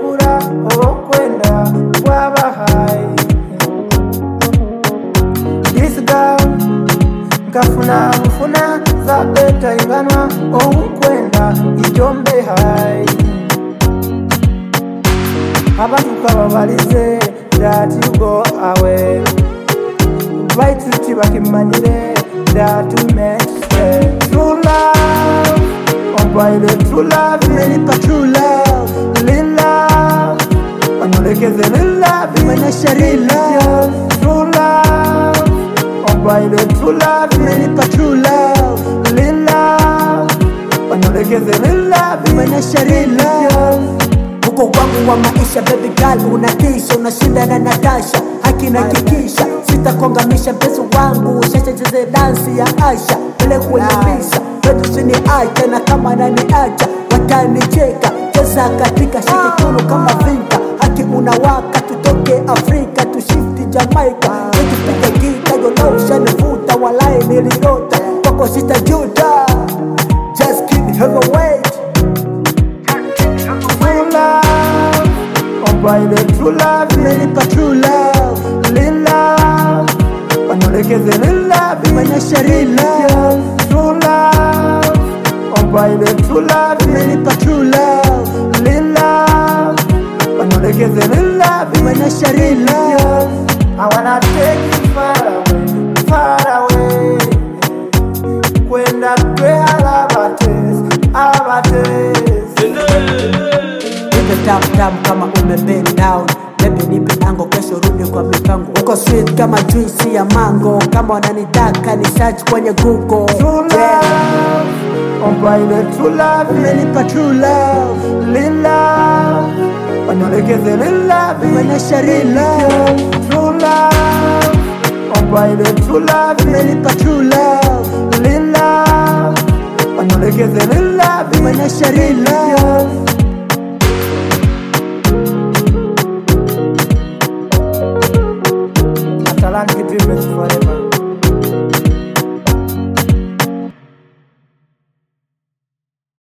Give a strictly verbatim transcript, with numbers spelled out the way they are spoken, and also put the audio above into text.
obura okwenda wabahaye. This girl nkafuna mfuna za beta inganwa okwenda ijombe hai. Abantu kababalize that you go away. Right to bakimanire that you met say true love. On by the true love, many pa true love. Lila, anolekeze lila, bimena sharila. True love. On by the true love, many pa true love. Lila, anolekeze lila, bimena sharila. Uko wangu wa maisha baby girl, unatisha, unashinda na Natasha. Haki na kikisha, sitakongamisha mpenzi wangu. Shasha cheze dansi ya Asha, ile kuelimisha wetu sini acha, na kama nani acha watanicheka. Cheza katika shiki kulu kama vinka. Haki unawaka, tutoke Afrika tushifti Jamaica. Wetu pika gita, yo love shanifuta, walai nilirota kwako sitajuta. Just keep heavyweight. By the true love, many pa true love. Lila, anolekeze lila, bimena sharila. True love, oh by the true love, many pa true love. Lila, anolekeze lila, bimena sharila. I wanna take you far away, far away. Kwenda kwe alabates, alabates. Tap tap kama ume bend down. Baby nipe ango, kesho rudi kwa mipango. Uko sweet kama juice ya mango. Kama wananitaka ni search kwenye Google. True love, on by the true love, umenipa true love. Lila, wanolekeze lila, bimena sharila. True love, on by the true love, umenipa true love. Lila, wanolekeze lila, bimena sharila.